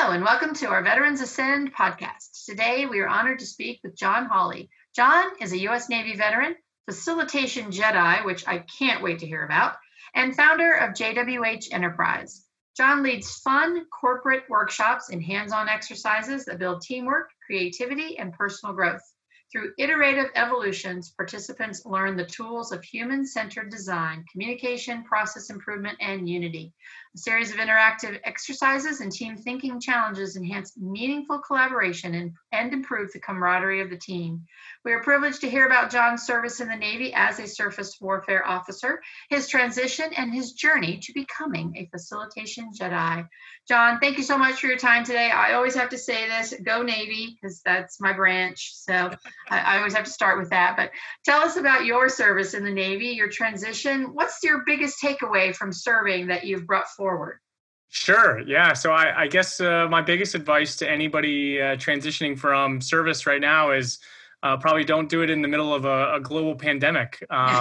Hello, and welcome to our Veterans Ascend podcast. Today, we are honored to speak with John Hawley. John is a U.S. Navy veteran, facilitation Jedi, which I can't wait to hear about, and founder of JWH Enterprise. John leads fun corporate workshops and hands-on exercises that build teamwork, creativity, and personal growth. Through iterative evolutions, participants learn the tools of human-centered design, communication, process improvement, and unity. A series of interactive exercises and team thinking challenges enhance meaningful collaboration and improve the camaraderie of the team. We are privileged to hear about John's service in the Navy as a surface warfare officer, his transition, and his journey to becoming a facilitation Jedi. John, thank you so much for your time today. I always have to say this, go Navy, because that's my branch. So I always have to start with that. But tell us about your service in the Navy, your transition. What's your biggest takeaway from serving that you've brought forward? Sure. Yeah. So I guess my biggest advice to anybody transitioning from service right now is probably don't do it in the middle of a global pandemic.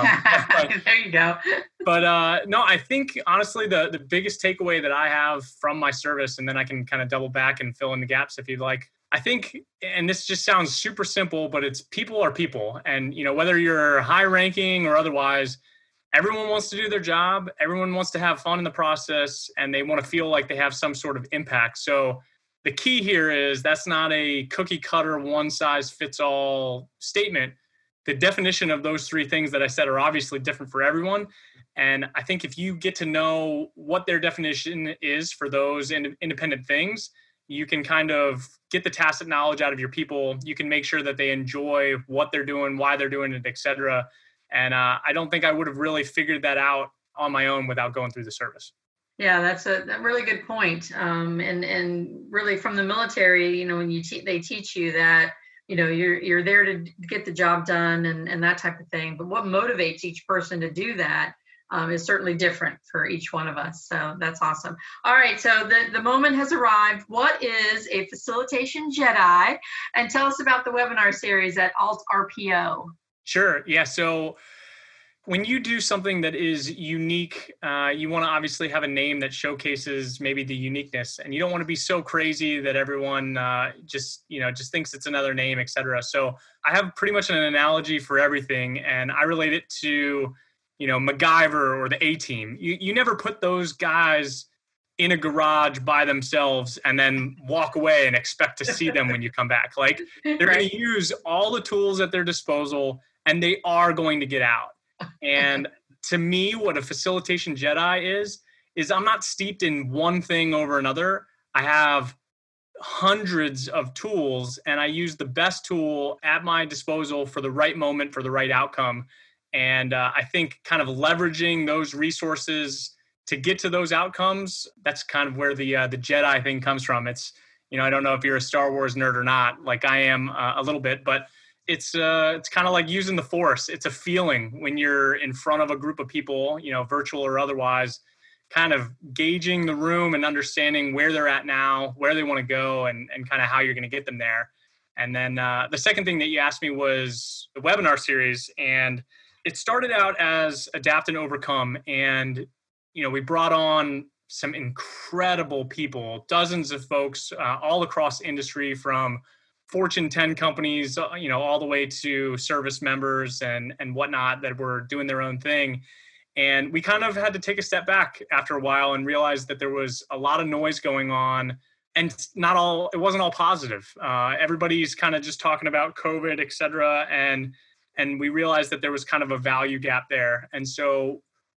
There you go. But no, I think honestly, the biggest takeaway that I have from my service, and then I can kind of double back and fill in the gaps if you'd like. I think, and this just sounds super simple, but it's people are people. And, whether you're high ranking or otherwise, everyone wants to do their job. Everyone wants to have fun in the process, and they want to feel like they have some sort of impact. So the key here is that's not a cookie cutter, one size fits all statement. The definition of those three things that I said are obviously different for everyone. And I think if you get to know what their definition is for those independent things, you can kind of get the tacit knowledge out of your people. You can make sure that they enjoy what they're doing, why they're doing it, et cetera. And I don't think I would have really figured that out on my own without going through the service. Yeah, that's a really good point. And really from the military, when they teach you that, you're there to get the job done and that type of thing. But what motivates each person to do that is certainly different for each one of us. So that's awesome. All right. So the moment has arrived. What is a facilitation Jedi? And tell us about the webinar series at Alt RPO. Sure. Yeah. So when you do something that is unique, you want to obviously have a name that showcases maybe the uniqueness, and you don't want to be so crazy that everyone just thinks it's another name, et cetera. So I have pretty much an analogy for everything, and I relate it to, MacGyver or the A-Team. You never put those guys in a garage by themselves and then walk away and expect to see them when you come back. Like they're Right. going to use all the tools at their disposal, and they are going to get out. And to me, what a facilitation Jedi is I'm not steeped in one thing over another. I have hundreds of tools, and I use the best tool at my disposal for the right moment, for the right outcome. And I think kind of leveraging those resources to get to those outcomes, that's kind of where the Jedi thing comes from. It's, I don't know if you're a Star Wars nerd or not, like I am a little bit, but it's kind of like using the Force. It's a feeling when you're in front of a group of people, virtual or otherwise, kind of gauging the room and understanding where they're at now, where they want to go, and kind of how you're going to get them there. And then the second thing that you asked me was the webinar series. And it started out as Adapt and Overcome. And, we brought on some incredible people, dozens of folks all across industry, from Fortune 10 companies, all the way to service members and whatnot that were doing their own thing. And we kind of had to take a step back after a while and realize that there was a lot of noise going on, and it wasn't all positive. Everybody's kind of just talking about COVID, et cetera. And we realized that there was kind of a value gap there. And so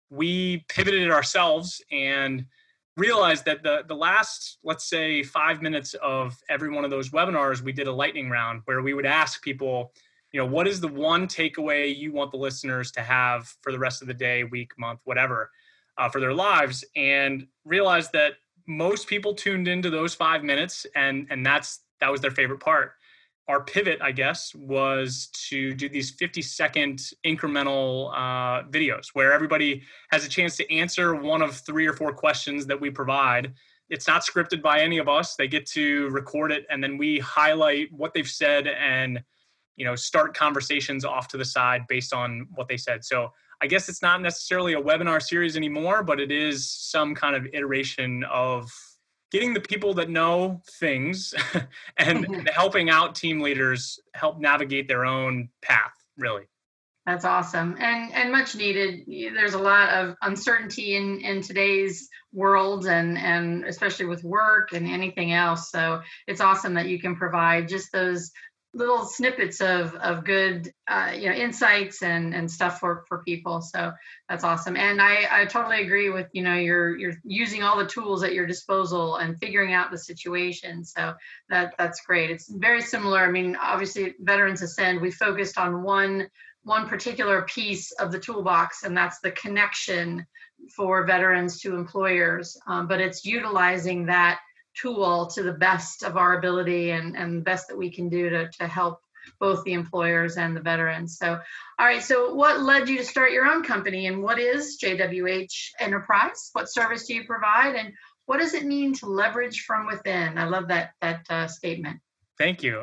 we pivoted ourselves and realized that the last, let's say, 5 minutes of every one of those webinars, we did a lightning round where we would ask people, what is the one takeaway you want the listeners to have for the rest of the day, week, month, whatever, for their lives, and realized that most people tuned into those 5 minutes, and that was their favorite part. Our pivot, I guess, was to do these 50-second incremental videos where everybody has a chance to answer one of 3 or 4 questions that we provide. It's not scripted by any of us. They get to record it, and then we highlight what they've said and, start conversations off to the side based on what they said. So I guess it's not necessarily a webinar series anymore, but it is some kind of iteration of getting the people that know things and helping out team leaders help navigate their own path, really. That's awesome and much needed. There's a lot of uncertainty in today's world and especially with work and anything else. So it's awesome that you can provide just those little snippets of good insights and stuff for people. So that's awesome. And I totally agree with, you're using all the tools at your disposal and figuring out the situation. So that's great. It's very similar. I mean, obviously Veterans Ascend, we focused on one particular piece of the toolbox, and that's the connection for veterans to employers. But it's utilizing that tool to the best of our ability and the best that we can do to help both the employers and the veterans. So, all right. So what led you to start your own company, and what is JWH Enterprise? What service do you provide, and what does it mean to leverage from within? I love that statement. Thank you.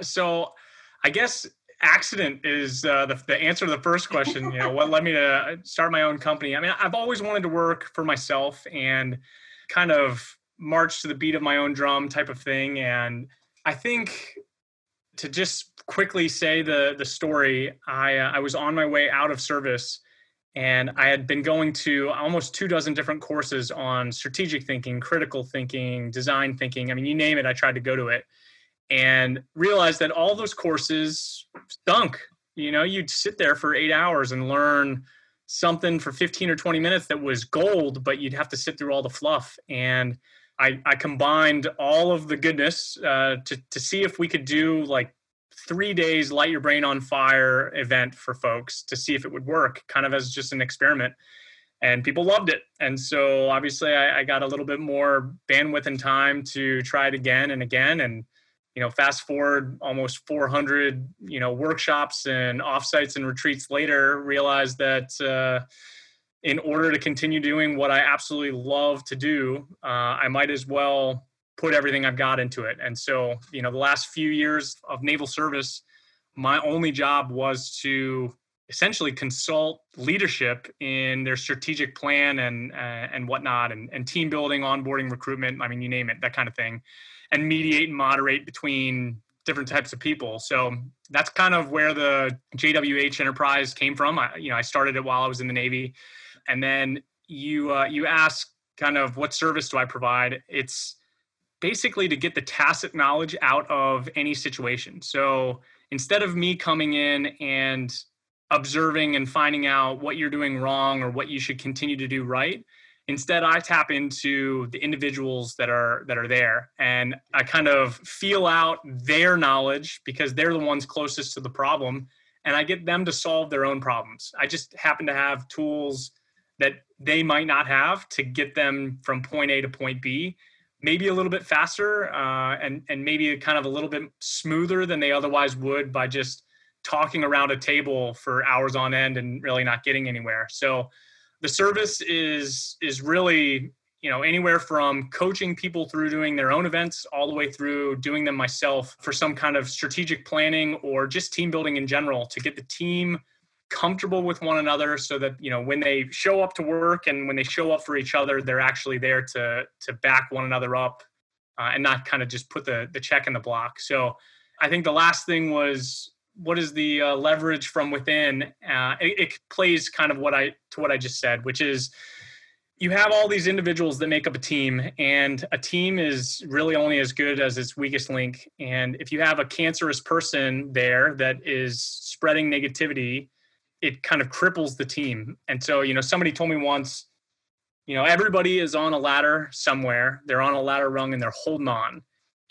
So I guess accident is the answer to the first question. What led me to start my own company? I mean, I've always wanted to work for myself and kind of march to the beat of my own drum type of thing. And I think, to just quickly say the story, I was on my way out of service, and I had been going to almost 24 different courses on strategic thinking, critical thinking, design thinking. I mean, you name it, I tried to go to it. And realized that all those courses stunk. You'd sit there for 8 hours and learn something for 15 or 20 minutes that was gold, but you'd have to sit through all the fluff. And I combined all of the goodness to see if we could do like 3 days light your brain on fire event for folks to see if it would work, kind of as just an experiment. And people loved it. And so obviously I got a little bit more bandwidth and time to try it again and again. And fast forward almost 400, workshops and offsites and retreats later, realized that in order to continue doing what I absolutely love to do, I might as well put everything I've got into it. And so, the last few years of naval service, my only job was to essentially consult leadership in their strategic plan and whatnot, and team building, onboarding, recruitment. I mean, you name it, that kind of thing. And mediate and moderate between different types of people. So that's kind of where the JWH Enterprise came from. I started it while I was in the Navy. And then you ask kind of what service do I provide? It's basically to get the tacit knowledge out of any situation. So instead of me coming in and observing and finding out what you're doing wrong or what you should continue to do right, instead, I tap into the individuals that are there, and I kind of feel out their knowledge because they're the ones closest to the problem, and I get them to solve their own problems. I just happen to have tools that they might not have to get them from point A to point B, maybe a little bit faster, and maybe kind of a little bit smoother than they otherwise would by just talking around a table for hours on end and really not getting anywhere. So the service is really, anywhere from coaching people through doing their own events all the way through doing them myself for some kind of strategic planning or just team building in general to get the team comfortable with one another so that, when they show up to work and when they show up for each other, they're actually there to back one another up and not kind of just put the check in the block. So I think the last thing was, what is the leverage from within? It plays kind of what I just said, which is you have all these individuals that make up a team, and a team is really only as good as its weakest link. And if you have a cancerous person there that is spreading negativity, it kind of cripples the team. And so, somebody told me once, everybody is on a ladder somewhere. They're on a ladder rung and they're holding on.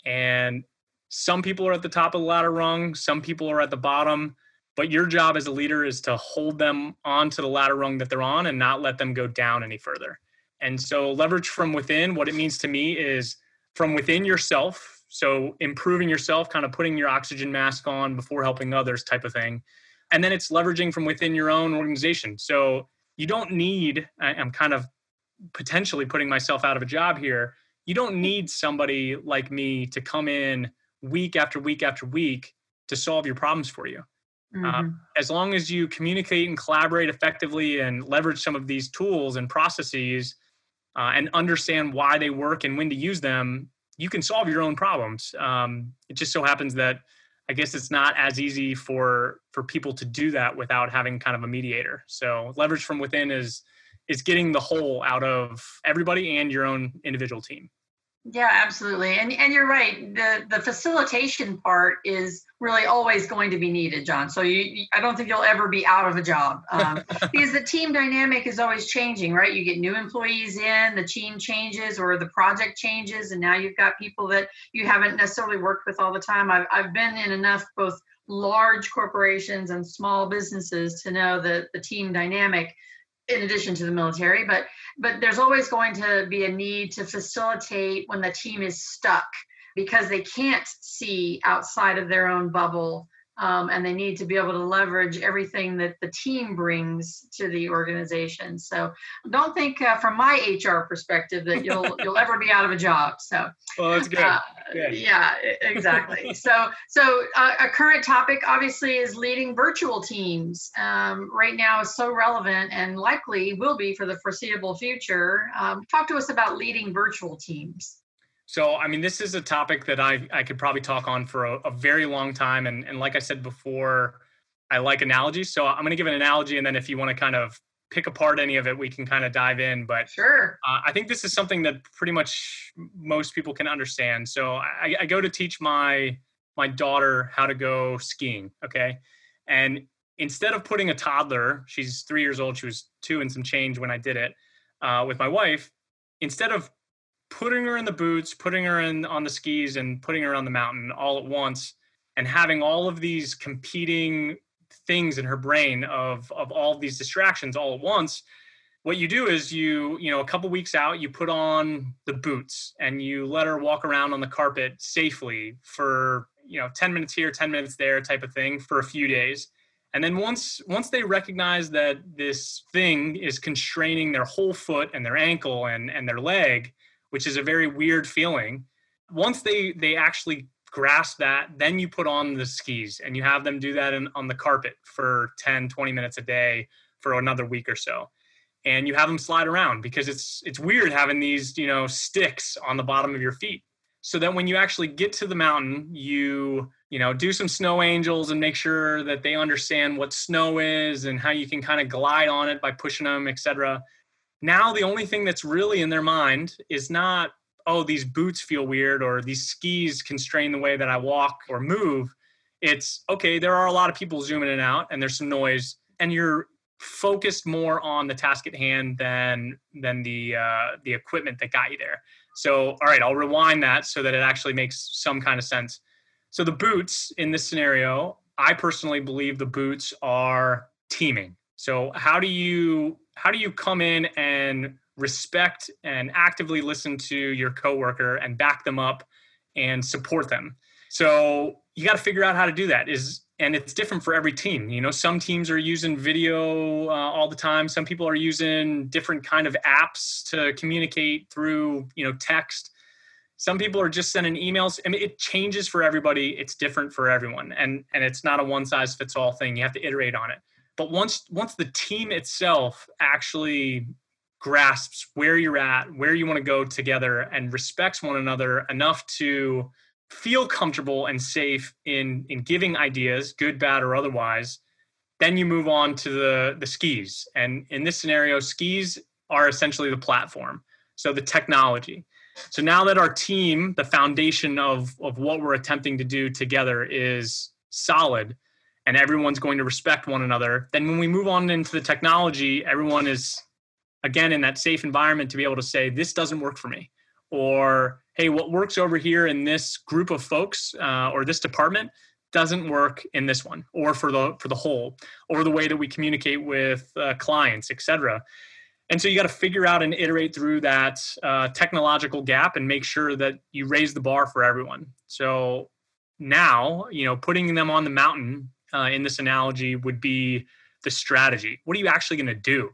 And some people are at the top of the ladder rung, some people are at the bottom, but your job as a leader is to hold them onto the ladder rung that they're on and not let them go down any further. And so leverage from within, what it means to me is from within yourself. So improving yourself, kind of putting your oxygen mask on before helping others type of thing. And then it's leveraging from within your own organization. So you don't need, I'm kind of potentially putting myself out of a job here. You don't need somebody like me to come in week after week after week to solve your problems for you. Mm-hmm. As long as you communicate and collaborate effectively and leverage some of these tools and processes, and understand why they work and when to use them, you can solve your own problems. It just so happens that I guess it's not as easy for people to do that without having kind of a mediator. So leverage from within is getting the whole out of everybody and your own individual team. Yeah, absolutely. And you're right. The facilitation part is really always going to be needed, John. So I don't think you'll ever be out of a job because the team dynamic is always changing, right? You get new employees in, the team changes or the project changes, and now you've got people that you haven't necessarily worked with all the time. I've been in enough both large corporations and small businesses to know the team dynamic in addition to the military, but there's always going to be a need to facilitate when the team is stuck because they can't see outside of their own bubble. And they need to be able to leverage everything that the team brings to the organization. So don't think from my HR perspective that you'll ever be out of a job. So well, that's good. Yeah, exactly. So a current topic obviously is leading virtual teams. Right now is so relevant and likely will be for the foreseeable future. Talk to us about leading virtual teams. So, I mean, this is a topic that I could probably talk on for a very long time. And like I said before, I like analogies. So I'm going to give an analogy. And then if you want to kind of pick apart any of it, we can kind of dive in. But sure. I think this is something that pretty much most people can understand. So I go to teach my daughter how to go skiing. Okay. And instead of putting a toddler, she's 3 years old, she was 2 and some change when I did it with my wife, instead of putting her in the boots, putting her on the skis and putting her on the mountain all at once and having all of these competing things in her brain of all of these distractions all at once, what you do is you a couple weeks out, you put on the boots and you let her walk around on the carpet safely for, 10 minutes here, 10 minutes there type of thing for a few days. And then once they recognize that this thing is constraining their whole foot and their ankle and their leg, which is a very weird feeling. Once they actually grasp that, then you put on the skis and you have them do that on the carpet for 10, 20 minutes a day for another week or so. And you have them slide around because it's weird having these, sticks on the bottom of your feet. So that when you actually get to the mountain, you do some snow angels and make sure that they understand what snow is and how you can kind of glide on it by pushing them, etc. Now, the only thing that's really in their mind is not, oh, these boots feel weird or these skis constrain the way that I walk or move. It's, okay, there are a lot of people zooming in and out and there's some noise and you're focused more on the task at hand than the equipment that got you there. So, all right, I'll rewind that so that it actually makes some kind of sense. So the boots in this scenario, I personally believe the boots are teaming. So how do you come in and respect and actively listen to your coworker and back them up and support them? So you got to figure out how to do that. And it's different for every team. Some teams are using video all the time. Some people are using different kind of apps to communicate through, text. Some people are just sending emails. I mean, it changes for everybody. It's different for everyone. And it's not a one size fits all thing. You have to iterate on it. But once the team itself actually grasps where you're at, where you want to go together, and respects one another enough to feel comfortable and safe in giving ideas, good, bad, or otherwise, then you move on to the skis. And in this scenario, skis are essentially the platform, so the technology. So now that our team, the foundation of what we're attempting to do together is solid, and everyone's going to respect one another, then when we move on into the technology, everyone is, again, in that safe environment to be able to say, this doesn't work for me. Or, hey, what works over here in this group of folks or this department doesn't work in this one, or for the whole, or the way that we communicate with clients, et cetera. And so you got to figure out and iterate through that technological gap and make sure that you raise the bar for everyone. So now, putting them on the mountain in this analogy would be the strategy. What are you actually going to do?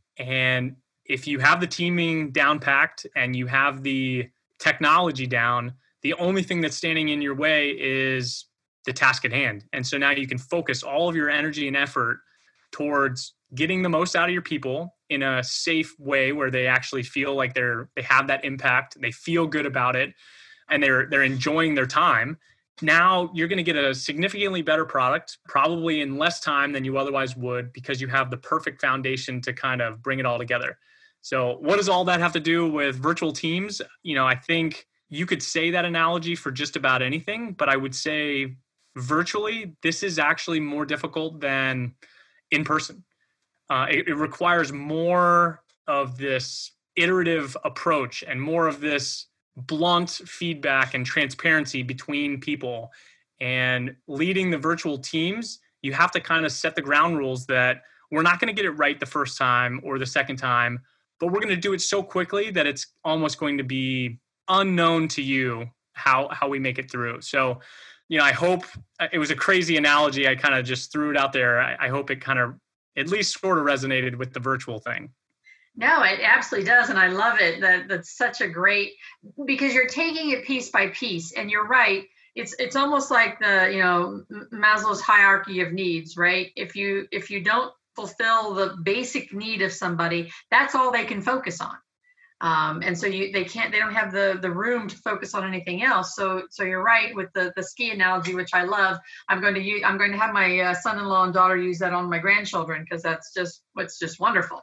And if you have the teaming down packed and you have the technology down, the only thing that's standing in your way is the task at hand. And so now you can focus all of your energy and effort towards getting the most out of your people in a safe way where they actually feel like they have that impact, they feel good about it, and they're enjoying their time, now you're going to get a significantly better product, probably in less time than you otherwise would, because you have the perfect foundation to kind of bring it all together. So what does all that have to do with virtual teams? I think you could say that analogy for just about anything, but I would say virtually, this is actually more difficult than in person. It requires more of this iterative approach and more of this blunt feedback and transparency between people. And leading the virtual teams, you have to kind of set the ground rules that we're not going to get it right the first time or the second time, but we're going to do it so quickly that it's almost going to be unknown to you how we make it through. So, I hope it was a crazy analogy. I kind of just threw it out there. I hope it kind of at least sort of resonated with the virtual thing. No, it absolutely does. And I love it. That's such a great, because you're taking it piece by piece, and you're right. It's almost like the, Maslow's hierarchy of needs, right? If you don't fulfill the basic need of somebody, that's all they can focus on. And so they don't have the room to focus on anything else. So you're right with the ski analogy, which I love. I'm going to have my son-in-law and daughter use that on my grandchildren, because that's just wonderful.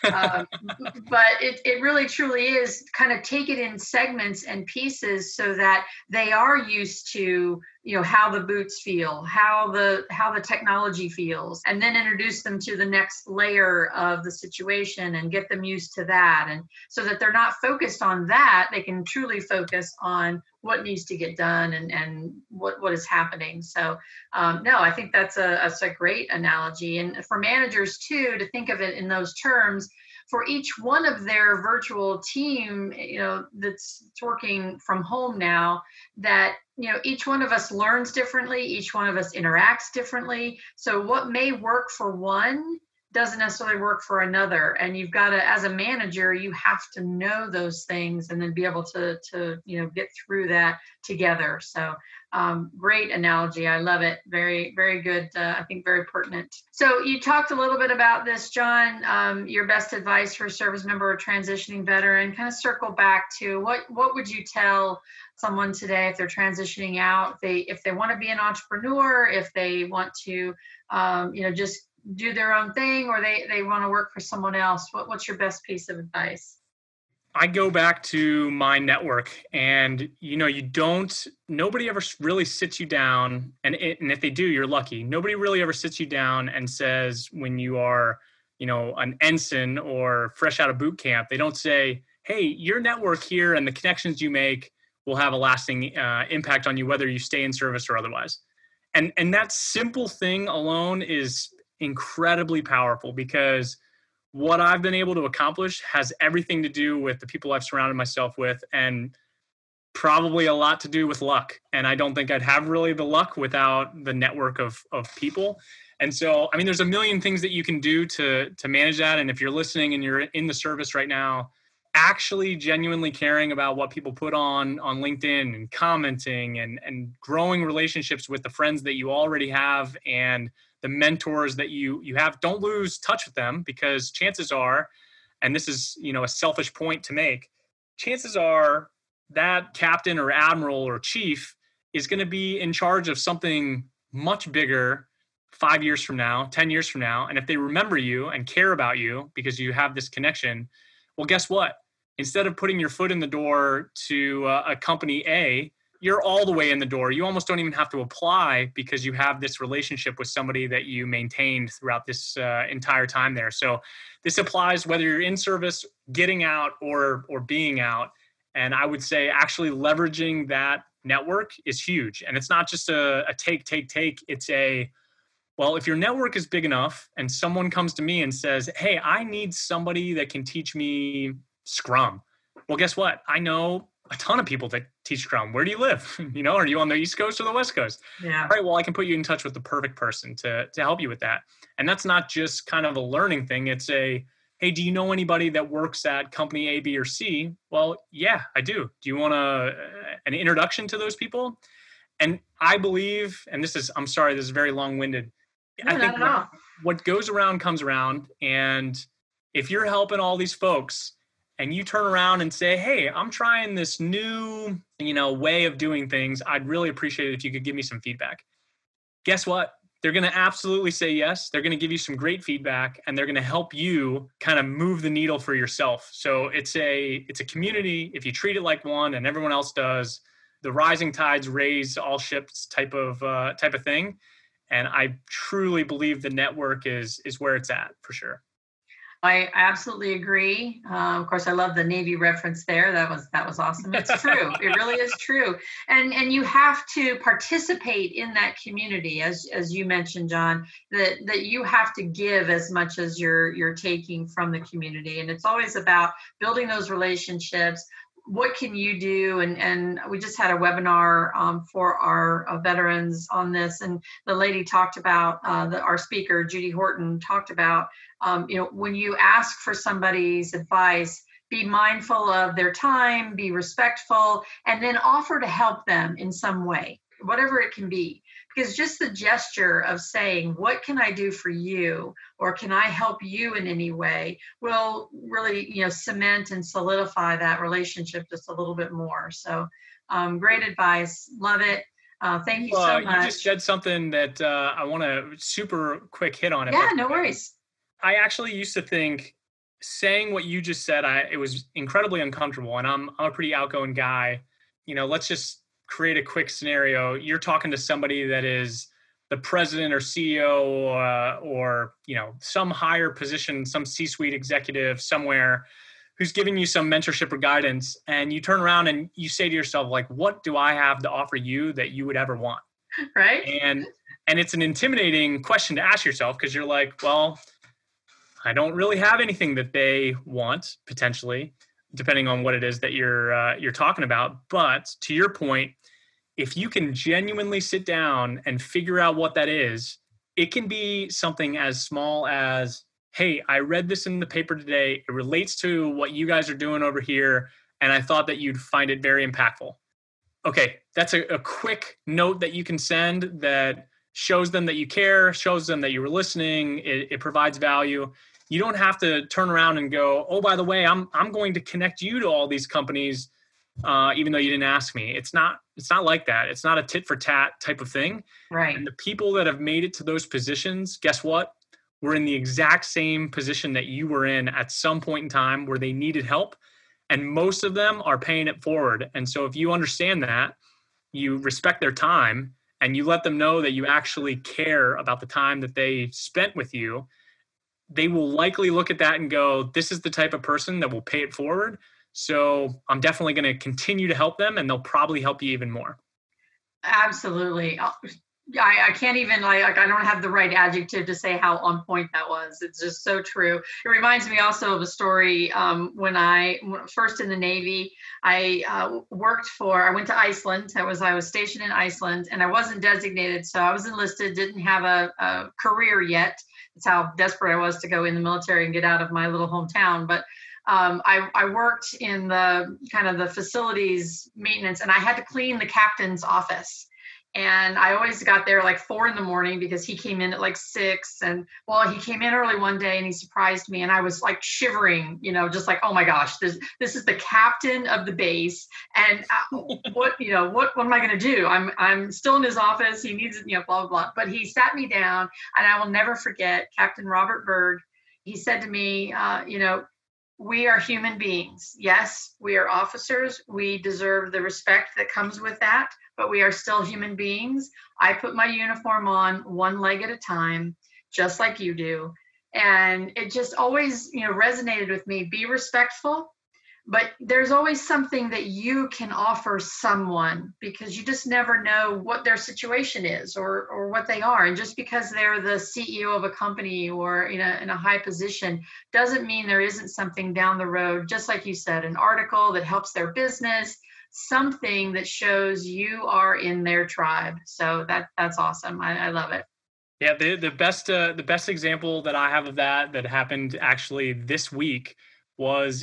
But it really truly is kind of take it in segments and pieces so that they are used to, how the boots feel, how the technology feels, and then introduce them to the next layer of the situation and get them used to that. And so that they're not focused on that, they can truly focus on what needs to get done and what is happening. So no, I think that's a great analogy. And for managers too, to think of it in those terms, for each one of their virtual team, that's working from home now, that, each one of us learns differently, each one of us interacts differently. So what may work for one doesn't necessarily work for another. And you've got to, as a manager, you have to know those things and then be able to get through that together. So great analogy. I love it. Very, very good. I think very pertinent. So you talked a little bit about this, John, your best advice for a service member or transitioning veteran. Kind of circle back to what would you tell someone today if they're transitioning out, if they want to be an entrepreneur, if they want to, just do their own thing, or they want to work for someone else? What's your best piece of advice? I go back to my network, and nobody ever really sits you down, and if they do, you're lucky. Nobody really ever sits you down and says, when you are, an ensign or fresh out of boot camp, they don't say, hey, your network here and the connections you make will have a lasting impact on you, whether you stay in service or otherwise. And that simple thing alone is incredibly powerful, because what I've been able to accomplish has everything to do with the people I've surrounded myself with, and probably a lot to do with luck. And I don't think I'd have really the luck without the network of people. And so, there's a million things that you can do to manage that. And if you're listening and you're in the service right now, actually genuinely caring about what people put on LinkedIn and commenting and growing relationships with the friends that you already have and the mentors that you have, don't lose touch with them, because chances are, and this is, a selfish point to make, chances are that captain or admiral or chief is going to be in charge of something much bigger 5 years from now, 10 years from now. And if they remember you and care about you because you have this connection, well, guess what? Instead of putting your foot in the door to a company A, you're all the way in the door. You almost don't even have to apply, because you have this relationship with somebody that you maintained throughout this entire time there. So this applies whether you're in service, getting out, or being out. And I would say actually leveraging that network is huge. And it's not just a take. It's well, if your network is big enough and someone comes to me and says, hey, I need somebody that can teach me Scrum. Well, guess what? I know a ton of people that teach Scrum. Where do you live? Are you on the East Coast or the West Coast? Yeah. All right. Well, I can put you in touch with the perfect person to help you with that. And that's not just kind of a learning thing. It's hey, do you know anybody that works at company A, B, or C? Well, yeah, I do. Do you want an introduction to those people? And I believe, and this is very long-winded. No, I think not at all. what goes around comes around. And if you're helping all these folks and you turn around and say, hey, I'm trying this new, way of doing things, I'd really appreciate it if you could give me some feedback. Guess what? They're going to absolutely say yes. They're going to give you some great feedback, and they're going to help you kind of move the needle for yourself. So it's a community. If you treat it like one and everyone else does, the rising tides raise all ships type of thing. And I truly believe the network is where it's at for sure. I absolutely agree. Of course, I love the Navy reference there. That was awesome. It's true. It really is true. And you have to participate in that community, as you mentioned, John. That you have to give as much as you're taking from the community. And it's always about building those relationships. What can you do? And we just had a webinar for our veterans on this, and the lady talked about our speaker Judy Horton talked about when you ask for somebody's advice, be mindful of their time, be respectful, and then offer to help them in some way, whatever it can be. Because just the gesture of saying, what can I do for you? Or can I help you in any way will really, cement and solidify that relationship just a little bit more. So great advice. Love it. Thank you so much. You just said something that I want to super quick hit on it. Yeah, no worries. I actually used to think saying what you just said, it was incredibly uncomfortable. And I'm a pretty outgoing guy. Let's just create a quick scenario. You're talking to somebody that is the president or CEO or some higher position, some C-suite executive somewhere who's giving you some mentorship or guidance. And you turn around and you say to yourself, like, what do I have to offer you that you would ever want? Right. And it's an intimidating question to ask yourself, because you're like, well, I don't really have anything that they want, potentially, depending on what it is that you're talking about. But to your point, if you can genuinely sit down and figure out what that is, it can be something as small as, hey, I read this in the paper today. It relates to what you guys are doing over here, and I thought that you'd find it very impactful. Okay, that's a quick note that you can send that shows them that you care, shows them that you were listening. It provides value. You don't have to turn around and go, oh, by the way, I'm going to connect you to all these companies, even though you didn't ask me. It's not like that. It's not a tit for tat type of thing. Right. And the people that have made it to those positions, guess what? We're in the exact same position that you were in at some point in time where they needed help. And most of them are paying it forward. And so if you understand that, you respect their time, and you let them know that you actually care about the time that they spent with you, they will likely look at that and go, this is the type of person that will pay it forward. So I'm definitely going to continue to help them, and they'll probably help you even more. Absolutely. I can't even, I don't have the right adjective to say how on point that was. It's just so true. It reminds me also of a story when I first in the Navy. I went to Iceland. I was stationed in Iceland, and I wasn't designated. So I was enlisted, didn't have a career yet. That's how desperate I was to go in the military and get out of my little hometown. But I worked in the kind of the facilities maintenance, and I had to clean the captain's office. And I always got there like 4 a.m. because he came in at like 6. And he came in early one day and he surprised me, and I was like shivering, just like, oh my gosh, this is the captain of the base. And what am I going to do? I'm still in his office. He needs, blah, blah, blah. But he sat me down, and I will never forget Captain Robert Berg. He said to me, we are human beings. Yes, we are officers. We deserve the respect that comes with that, but we are still human beings. I put my uniform on one leg at a time, just like you do. And it just always, resonated with me. Be respectful, but there's always something that you can offer someone, because you just never know what their situation is or what they are. And just because they're the CEO of a company or in a high position doesn't mean there isn't something down the road, just like you said, an article that helps their business, something that shows you are in their tribe. So that's awesome. I love it. Yeah, the best example that I have of that happened actually this week was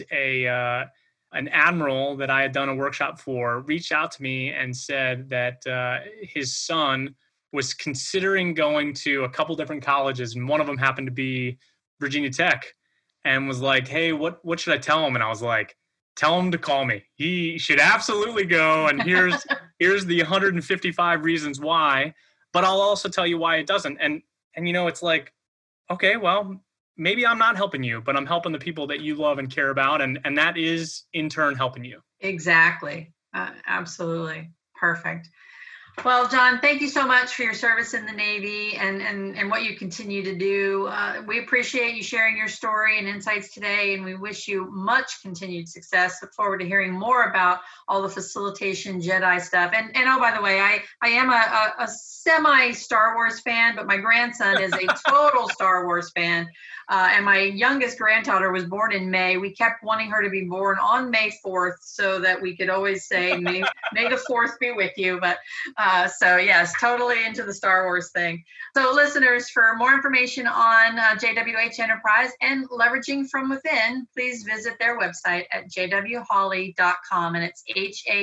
an admiral that I had done a workshop for reached out to me and said that his son was considering going to a couple different colleges, and one of them happened to be Virginia Tech. and was like, hey, what should I tell him? And I was like, tell him to call me. He should absolutely go. And here's the 155 reasons why, but I'll also tell you why it doesn't. And it's like, okay, well, maybe I'm not helping you, but I'm helping the people that you love and care about. And that is in turn helping you. Exactly. Absolutely. Perfect. Well, John, thank you so much for your service in the Navy and what you continue to do. We appreciate you sharing your story and insights today, and we wish you much continued success. Look forward to hearing more about all the facilitation Jedi stuff. And oh, by the way, I am a semi Star Wars fan, but my grandson is a total Star Wars fan. And my youngest granddaughter was born in May. We kept wanting her to be born on May 4th so that we could always say, may the 4th be with you. But so yes, totally into the Star Wars thing. So listeners, for more information on JWH Enterprise and leveraging from within, please visit their website at jwhawley.com, and it's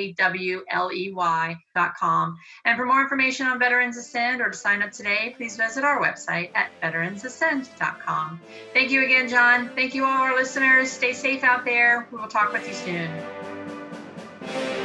HAWLEY.com. And for more information on Veterans Ascend or to sign up today, please visit our website at veteransascend.com. Thank you again, John. Thank you all our listeners. Stay safe out there. We will talk with you soon.